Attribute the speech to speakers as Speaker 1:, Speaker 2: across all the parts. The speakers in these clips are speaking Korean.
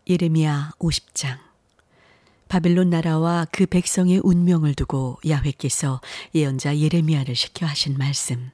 Speaker 1: 예레미야 50장. 바빌론 나라와 그 백성의 운명을 두고 야훼께서 예언자 예레미야를 시켜 하신 말씀.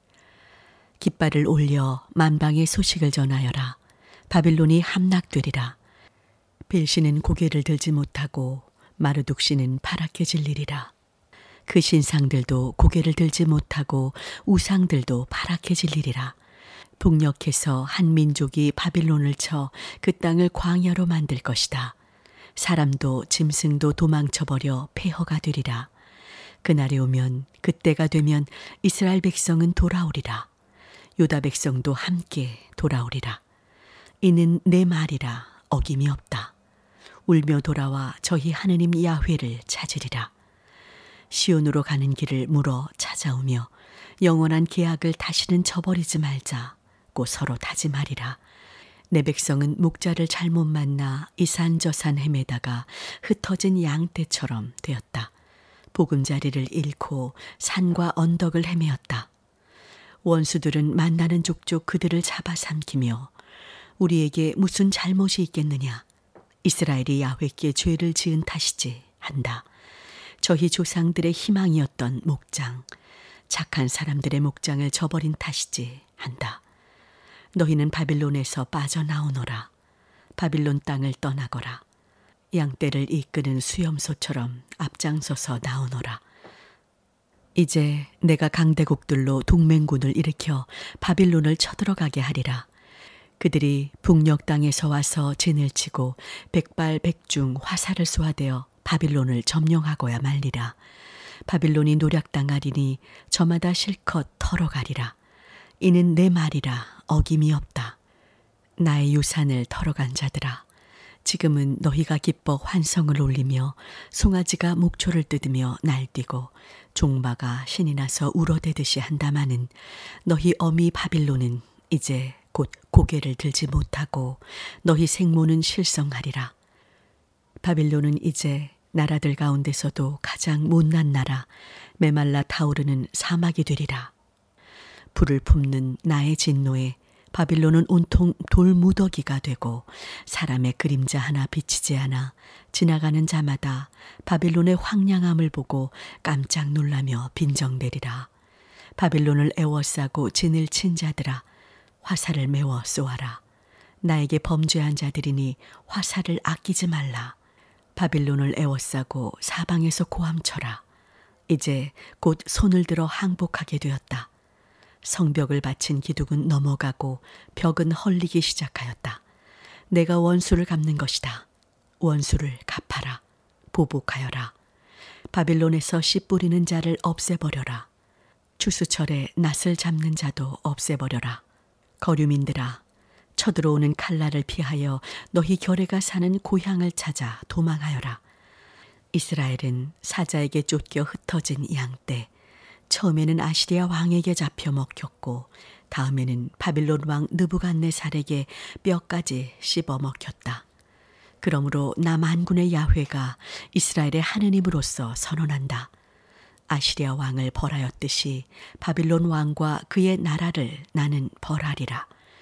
Speaker 1: 깃발을 올려 만방의 소식을 전하여라. 바빌론이 함락되리라. 벨시는 고개를 들지 못하고 마르둑시는 파랗게 질리리라. 그 신상들도 고개를 들지 못하고 우상들도 파랗게 질리리라. 북녘에서 한 민족이 바빌론을 쳐 그 땅을 광야로 만들 것이다. 사람도 짐승도 도망쳐버려 폐허가 되리라. 그날이 오면, 그때가 되면 이스라엘 백성은 돌아오리라. 유다 백성도 함께 돌아오리라. 이는 내 말이라 어김이 없다. 울며 돌아와 저희 하느님 야훼를 찾으리라. 시온으로 가는 길을 물어 찾아오며 영원한 계약을 다시는 저버리지 말자고 서로 다짐하리라. 내 백성은 목자를 잘못 만나 이산저산 헤매다가 흩어진 양떼처럼 되었다. 보금자리를 잃고 산과 언덕을 헤매었다. 원수들은 만나는 족족 그들을 잡아삼키며 우리에게 무슨 잘못이 있겠느냐. 이스라엘이 야훼께 죄를 지은 탓이지 한다. 저희 조상들의 희망이었던 목장, 착한 사람들의 목장을 저버린 탓이지 한다. 너희는 바빌론에서 빠져나오너라. 바빌론 땅을 떠나거라. 양떼를 이끄는 수염소처럼 앞장서서 나오너라. 이제 내가 강대국들로 동맹군을 일으켜 바빌론을 쳐들어가게 하리라. 그들이 북녘 땅에서 와서 진을 치고 백발백중 화살을 쏘아대어 바빌론을 점령하고야 말리라. 바빌론이 노략당하리니 저마다 실컷 털어가리라. 이는 내 말이라 어김이 없다. 나의 유산을 털어간 자들아, 지금은 너희가 기뻐 환성을 올리며 송아지가 목초를 뜯으며 날뛰고 종마가 신이 나서 울어대듯이 한다마는 너희 어미 바빌론은 이제 곧 고개를 들지 못하고 너희 생모는 실성하리라. 바빌론은 이제 나라들 가운데서도 가장 못난 나라, 메말라 타오르는 사막이 되리라. 불을 품는 나의 진노에 바빌론은 온통 돌무더기가 되고 사람의 그림자 하나 비치지 않아 지나가는 자마다 바빌론의 황량함을 보고 깜짝 놀라며 빈정대리라. 바빌론을 애워싸고 진을 친 자들아, 화살을 메워 쏘아라. 나에게 범죄한 자들이니 화살을 아끼지 말라. 바빌론을 애워싸고 사방에서 고함쳐라. 이제 곧 손을 들어 항복하게 되었다. 성벽을 바친 기둥은 넘어가고 벽은 헐리기 시작하였다. 내가 원수를 갚는 것이다. 원수를 갚아라. 보복하여라. 바빌론에서 씨 뿌리는 자를 없애버려라. 추수철에 낫을 잡는 자도 없애버려라. 거류민들아, 쳐들어오는 칼날을 피하여 너희 결애가 사는 고향을 찾아 도망하여라. 이스라엘은 사자에게 쫓겨 흩어진 양떼, 처음에는 아시리아 왕에게 잡혀 먹혔고 다음에는 바빌론 왕 느부갓네살에게 뼈까지 씹어 먹혔다. 그러므로 나 만군의 야훼가 이스라엘의 하느님으로서 선언한다. 아시리아 왕을 벌하였듯이 바빌론 왕과 그의 나라를 나는 벌하리라.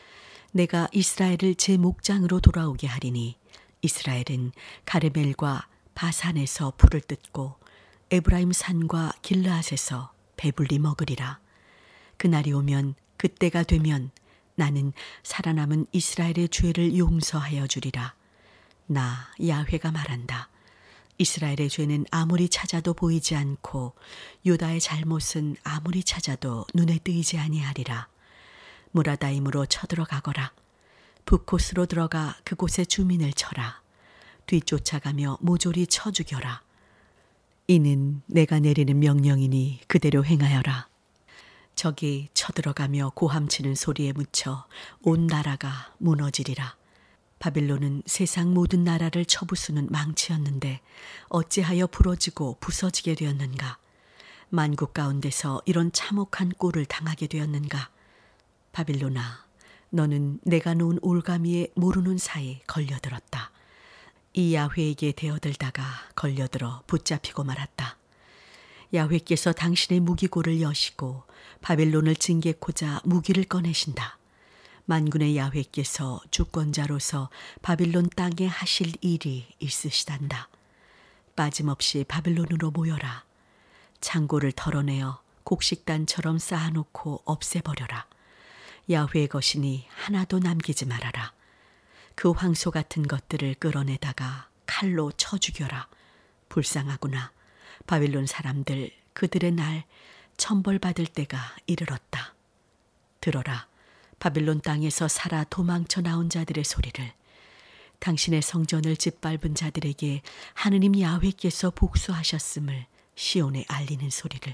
Speaker 1: 내가 이스라엘을 제 목장으로 돌아오게 하리니 이스라엘은 가르멜과 바산에서 불을 뜯고 에브라임 산과 길르앗에서 배불리 먹으리라. 그날이 오면, 그때가 되면 나는 살아남은 이스라엘의 죄를 용서하여 주리라. 나 야훼가 말한다. 이스라엘의 죄는 아무리 찾아도 보이지 않고 유다의 잘못은 아무리 찾아도 눈에 띄지 아니하리라. 무라다임으로 쳐들어가거라. 북곳으로 들어가 그곳의 주민을 쳐라. 뒤쫓아가며 모조리 쳐 죽여라. 이는 내가 내리는 명령이니 그대로 행하여라. 적이 쳐들어가며 고함치는 소리에 묻혀 온 나라가 무너지리라. 바빌론은 세상 모든 나라를 쳐부수는 망치였는데 어찌하여 부러지고 부서지게 되었는가? 만국 가운데서 이런 참혹한 꼴을 당하게 되었는가? 바빌론아, 너는 내가 놓은 올가미에 모르는 사이 걸려들었다. 이 야훼에게 대어들다가 걸려들어 붙잡히고 말았다. 야훼께서 당신의 무기고를 여시고 바빌론을 징계코자 무기를 꺼내신다. 만군의 야훼께서 주권자로서 바빌론 땅에 하실 일이 있으시단다. 빠짐없이 바빌론으로 모여라. 창고를 털어내어 곡식단처럼 쌓아놓고 없애버려라. 야훼의 것이니 하나도 남기지 말아라. 그 황소 같은 것들을 끌어내다가 칼로 쳐 죽여라. 불쌍하구나. 바빌론 사람들, 그들의 날 천벌받을 때가 이르렀다. 들어라. 바빌론 땅에서 살아 도망쳐 나온 자들의 소리를. 당신의 성전을 짓밟은 자들에게 하느님 야훼께서 복수하셨음을 시온에 알리는 소리를.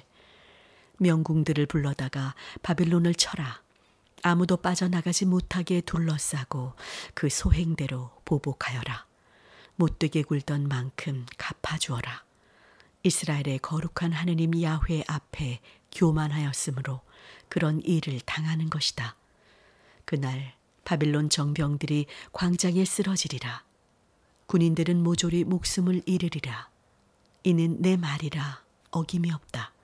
Speaker 1: 명궁들을 불러다가 바빌론을 쳐라. 아무도 빠져나가지 못하게 둘러싸고 그 소행대로 보복하여라. 못되게 굴던 만큼 갚아주어라. 이스라엘의 거룩한 하느님 야훼 앞에 교만하였으므로 그런 일을 당하는 것이다. 그날 바빌론 정병들이 광장에 쓰러지리라. 군인들은 모조리 목숨을 잃으리라. 이는 내 말이라 어김이 없다.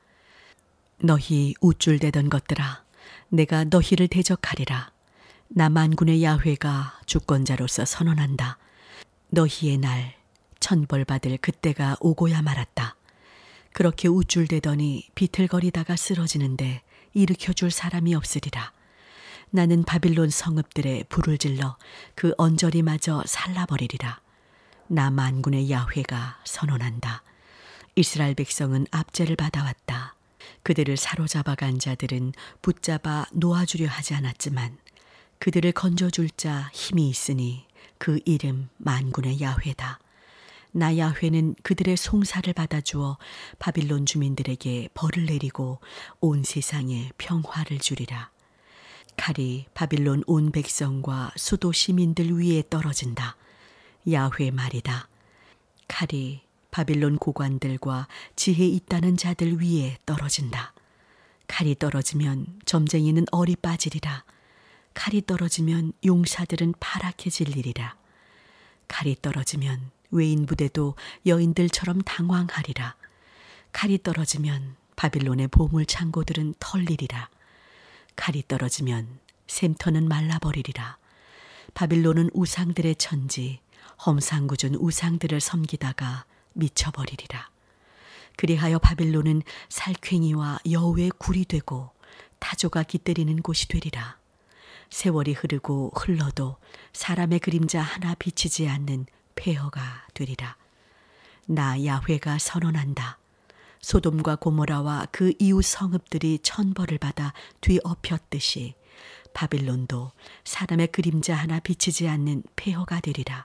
Speaker 1: 너희 우쭐대던 것들아, 내가 너희를 대적하리라. 나 만군의 야훼가 주권자로서 선언한다. 너희의 날 천벌받을 그때가 오고야 말았다. 그렇게 우쭐대더니 비틀거리다가 쓰러지는데 일으켜줄 사람이 없으리라. 나는 바빌론 성읍들에 불을 질러 그 언저리마저 살라버리리라. 나 만군의 야훼가 선언한다. 이스라엘 백성은 압제를 받아왔다. 그들을 사로잡아간 자들은 붙잡아 놓아주려 하지 않았지만 그들을 건져줄 자 힘이 있으니 그 이름 만군의 야훼다. 나 야훼는 그들의 송사를 받아주어 바빌론 주민들에게 벌을 내리고 온 세상에 평화를 주리라. 칼이 바빌론 온 백성과 수도 시민들 위에 떨어진다. 야훼 말이다. 칼이 바빌론 고관들과 지혜 있다는 자들 위에 떨어진다. 칼이 떨어지면 점쟁이는 얼이 빠지리라. 칼이 떨어지면 용사들은 파랗게 질리리라. 칼이 떨어지면 외인 부대도 여인들처럼 당황하리라. 칼이 떨어지면 바빌론의 보물 창고들은 털리리라. 칼이 떨어지면 샘터는 말라버리리라. 바빌론은 우상들의 천지, 험상궂은 우상들을 섬기다가 미쳐버리리라. 그리하여 바빌론은 살쾡이와 여우의 굴이 되고 타조가 깃들이는 곳이 되리라. 세월이 흐르고 흘러도 사람의 그림자 하나 비치지 않는 폐허가 되리라. 나 야훼가 선언한다. 소돔과 고모라와 그 이웃 성읍들이 천벌을 받아 뒤엎였듯이 바빌론도 사람의 그림자 하나 비치지 않는 폐허가 되리라.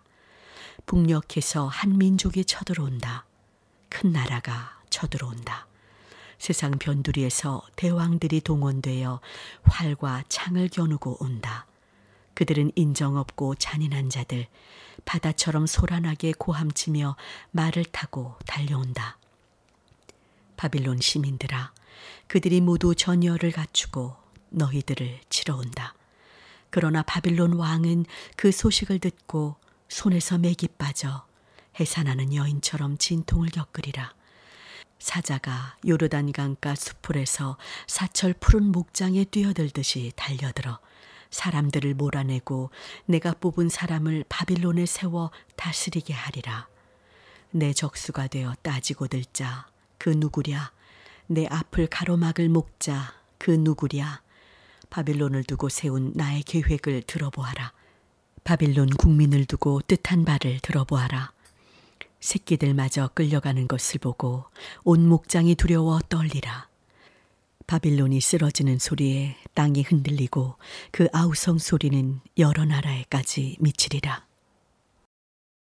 Speaker 1: 북녘에서 한 민족이 쳐들어온다. 큰 나라가 쳐들어온다. 세상 변두리에서 대왕들이 동원되어 활과 창을 겨누고 온다. 그들은 인정 없고 잔인한 자들, 바다처럼 소란하게 고함치며 말을 타고 달려온다. 바빌론 시민들아, 그들이 모두 전열을 갖추고 너희들을 치러 온다. 그러나 바빌론 왕은 그 소식을 듣고 손에서 맥이 빠져 해산하는 여인처럼 진통을 겪으리라. 사자가 요르단 강가 수풀에서 사철 푸른 목장에 뛰어들듯이 달려들어 사람들을 몰아내고 내가 뽑은 사람을 바빌론에 세워 다스리게 하리라. 내 적수가 되어 따지고 들자. 그 누구랴? 내 앞을 가로막을 목자. 그 누구랴? 바빌론을 두고 세운 나의 계획을 들어보아라. 바빌론 국민을 두고 뜻한 바를 들어보아라. 새끼들마저 끌려가는 것을 보고 온 목장이 두려워 떨리라. 바빌론이 쓰러지는 소리에 땅이 흔들리고 그 아우성 소리는 여러 나라에까지 미치리라.